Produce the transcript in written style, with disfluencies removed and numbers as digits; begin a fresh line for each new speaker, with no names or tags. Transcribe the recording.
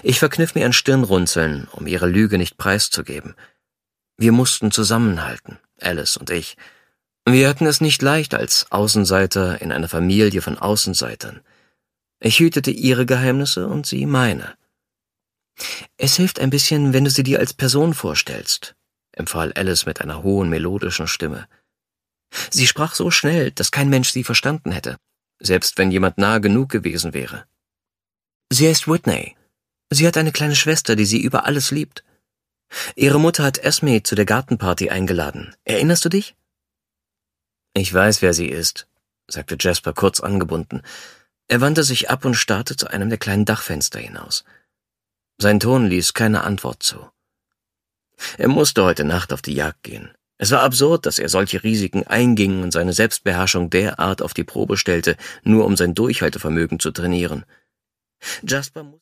Ich verkniff mir ein Stirnrunzeln, um ihre Lüge nicht preiszugeben. Wir mussten zusammenhalten, Alice und ich. Wir hatten es nicht leicht als Außenseiter in einer Familie von Außenseitern. Ich hütete ihre Geheimnisse und sie meine. »Es hilft ein bisschen, wenn du sie dir als Person vorstellst«, empfahl Alice mit einer hohen, melodischen Stimme. Sie sprach so schnell, dass kein Mensch sie verstanden hätte, selbst wenn jemand nahe genug gewesen wäre. Sie heißt Whitney. Sie hat eine kleine Schwester, die sie über alles liebt. Ihre Mutter hat Esme zu der Gartenparty eingeladen. Erinnerst du dich? »Ich weiß, wer sie ist«, sagte Jasper kurz angebunden. Er wandte sich ab und starrte zu einem der kleinen Dachfenster hinaus. Sein Ton ließ keine Antwort zu. Er musste heute Nacht auf die Jagd gehen. Es war absurd, dass er solche Risiken einging und seine Selbstbeherrschung derart auf die Probe stellte, nur um sein Durchhaltevermögen zu trainieren. Jasper